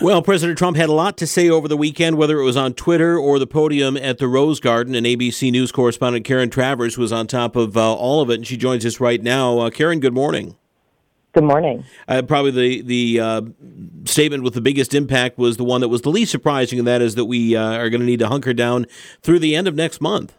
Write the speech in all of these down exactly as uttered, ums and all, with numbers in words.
Well, President Trump had a lot to say over the weekend, whether it was on Twitter or the podium at the Rose Garden, and A B C News correspondent Karen Travers was on top of uh, all of it, and she joins us right now. Uh, Karen, good morning. Good morning. Uh, probably the, the uh, statement with the biggest impact was the one that was the least surprising, and that is that we uh, are going to need to hunker down through the end of next month.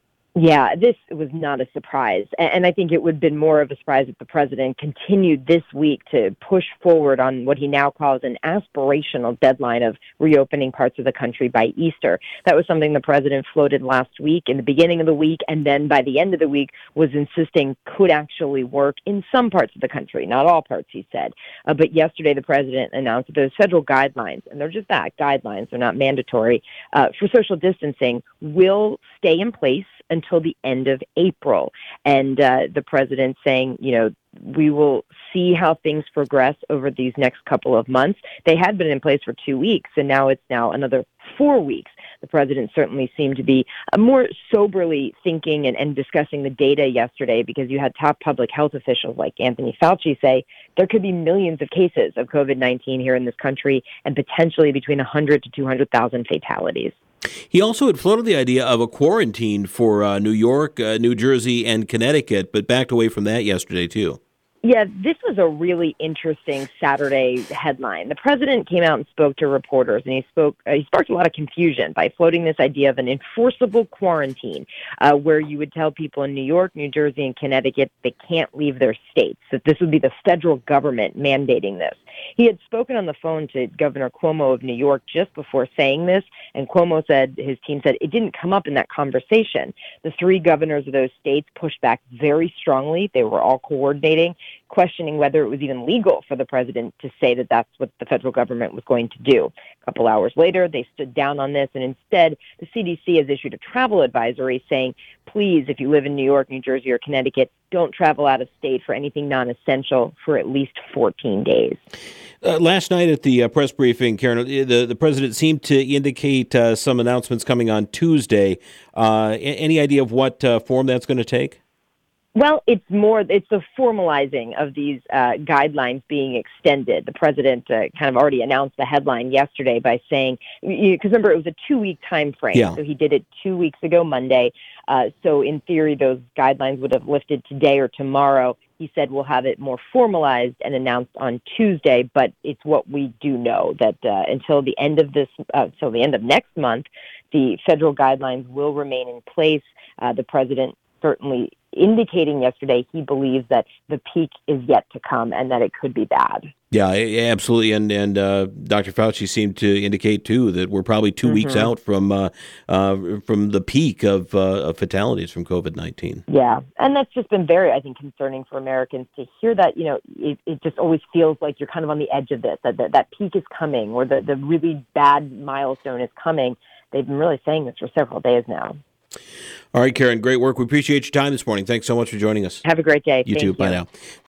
Yeah, this was not a surprise. And I think it would have been more of a surprise if the president continued this week to push forward on what he now calls an aspirational deadline of reopening parts of the country by Easter. That was something the president floated last week in the beginning of the week, and then by the end of the week was insisting could actually work in some parts of the country, not all parts, he said. Uh, but yesterday the president announced that those federal guidelines, and they're just that, guidelines, they're not mandatory, uh, for social distancing will stay in place until the end of April. And uh, the president saying, you know, we will see how things progress over these next couple of months. They had been in place for two weeks, and now it's now another four weeks. The president certainly seemed to be uh, more soberly thinking and, and discussing the data yesterday, because you had top public health officials like Anthony Fauci say there could be millions of cases of COVID nineteen here in this country and potentially between one hundred to two hundred thousand fatalities. He also had floated the idea of a quarantine for uh, New York, uh, New Jersey, and Connecticut, but backed away from that yesterday, too. Yeah, this was a really interesting Saturday headline. The president came out and spoke to reporters, and he spoke. Uh, he sparked a lot of confusion by floating this idea of an enforceable quarantine, uh, where you would tell people in New York, New Jersey, and Connecticut they can't leave their states, that this would be the federal government mandating this. He had spoken on the phone to Governor Cuomo of New York just before saying this, and Cuomo said, his team said, it didn't come up in that conversation. The three governors of those states pushed back very strongly. They were all coordinating, questioning whether it was even legal for the president to say that that's what the federal government was going to do. A couple hours later, they stood down on this, and instead, the C D C has issued a travel advisory saying, please, if you live in New York, New Jersey, or Connecticut, don't travel out of state for anything non-essential for at least fourteen days. Uh, last night at the uh, press briefing, Karen, the, the president seemed to indicate uh, some announcements coming on Tuesday. Uh, any idea of what uh, form that's going to take? Well, it's more, it's the formalizing of these uh, guidelines being extended. The president uh, kind of already announced the headline yesterday by saying, because remember, it was a two-week time frame. Yeah. So he did it two weeks ago, Monday. Uh, so in theory, those guidelines would have lifted today or tomorrow. He said we'll have it more formalized and announced on Tuesday, but it's what we do know, that uh, until the end of this, uh, until the end of next month, the federal guidelines will remain in place. Uh, the president certainly indicating yesterday he believes that the peak is yet to come and that it could be bad. Yeah, absolutely. And and uh, Doctor Fauci seemed to indicate, too, that we're probably two mm-hmm. weeks out from uh, uh, from the peak of, uh, of fatalities from COVID nineteen. Yeah, and that's just been very, I think, concerning for Americans to hear that. You know, it, it just always feels like you're kind of on the edge of this, that that, that peak is coming or the, the really bad milestone is coming. They've been really saying this for several days now. All right, Karen, great work. We appreciate your time this morning. Thanks so much for joining us. Have a great day. You Thank too. you. Bye now.